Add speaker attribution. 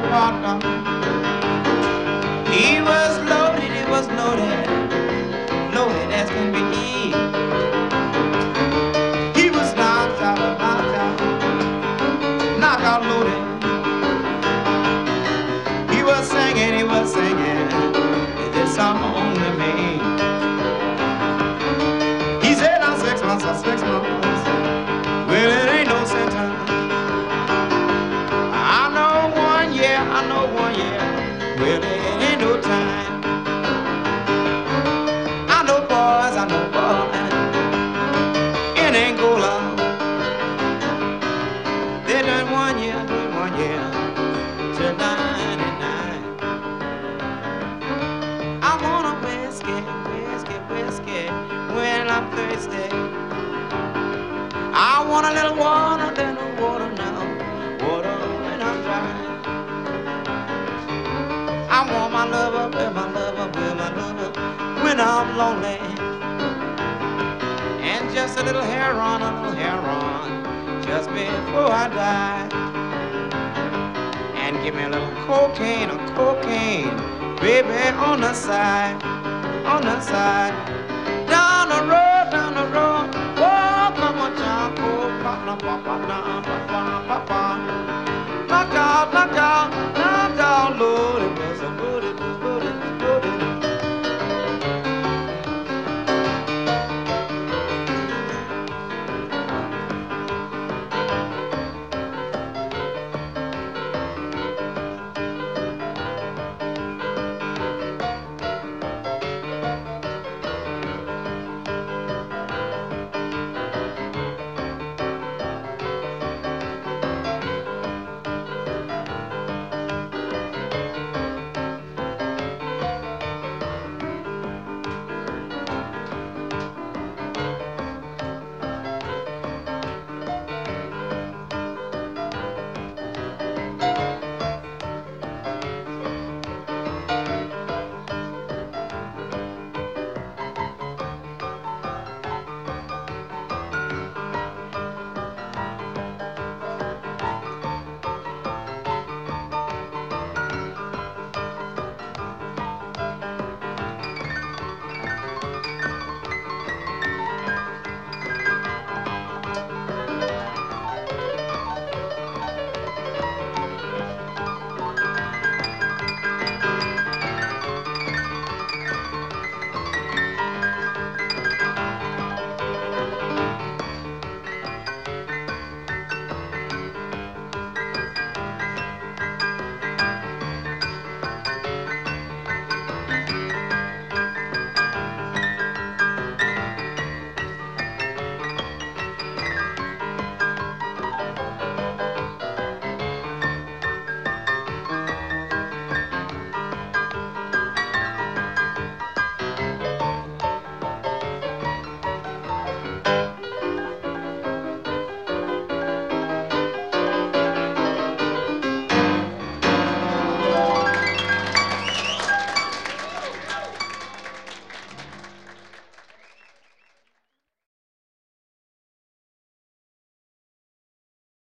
Speaker 1: partner. He was loaded, he was loaded, loaded as can be. He was knocked out loaded. He was singing this song to me. He said, "Now 6 months, well, it ain't no sentence. I know 1 year, well, it ain't no time. I know boys, in Angola, they done 1 year, till 99. I want a whiskey, when I'm thirsty. I want a little water now, water when I'm dry. I want my lover, when I'm lonely. And just a little hair on, just before I die. And give me a little cocaine, baby, on the side.